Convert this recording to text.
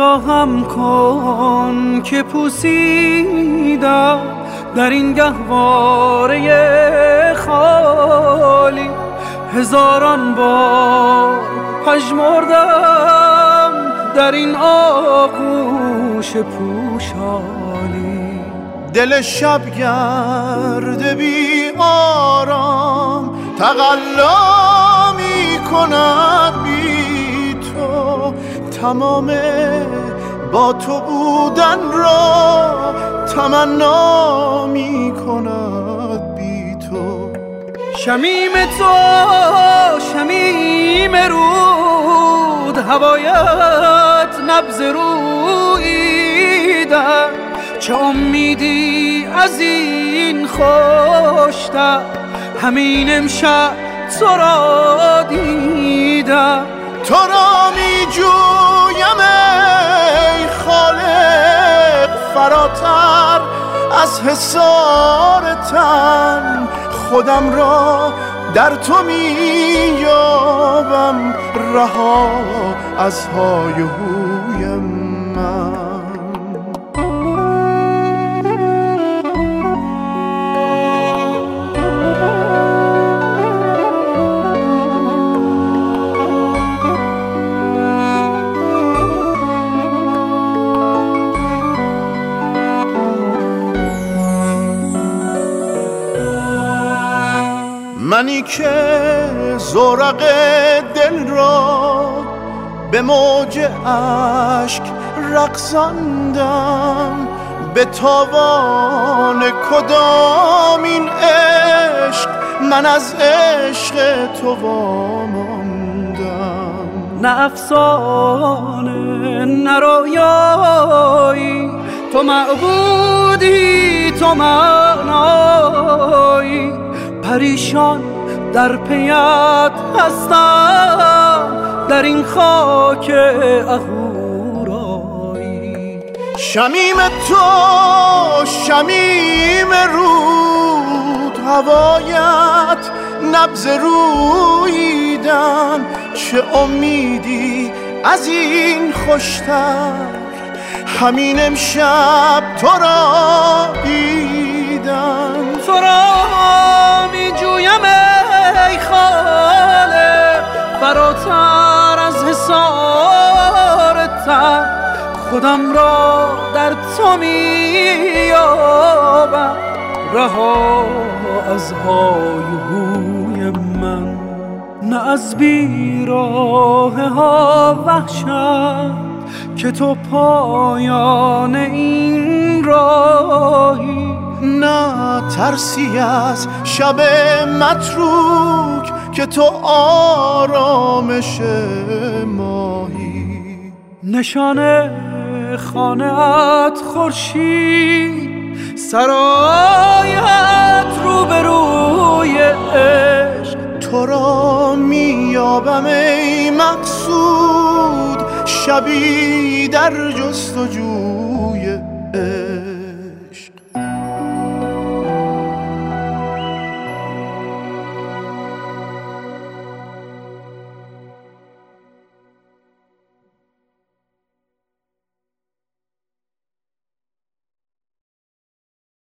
نگاهم کن که پوسیدم در این گهواره خالی، هزاران بار پژمردم در این آغوش پوشالی. دل شبگرد بی آرام تقلا می کند بی تو، تمام با تو بودن را تمنا می کند بی تو. شمیم تو شمیم رود، هوایت نبض روییدن، چه امیدی از این خوشتر همین امشب تو را دیدم. تو را می جویم ای خالق فراتر از حصار تن، خودم را در تو می یابم رها از های و هوی من. منی که زورق دل را به موج اشک رقصاندم، به تاوان کدام این عشق من از عشق تو واماندم. نه افسانه نه رویایی، تو معبودی تو معنایی، پریشان در پیت هستم در این خاک اهورایی. شمیم تو شمیم رود، هوایت نبض روییدن، چه امیدی از این خوشتر همین امشب تو را دیدم. تو را می جویم ای خالق فراتر از حصار تن، خودم را در تو می یابم رها از های هوی من. نه از بیراه ها وحشت که تو پایان این راهی، نه ترسی از شب متروک که تو آرامش ماهی. نشانه خانه‌ات خورشید، سرایت روبروی عشق، تو را میابم ای مقصود شبی در جستجوی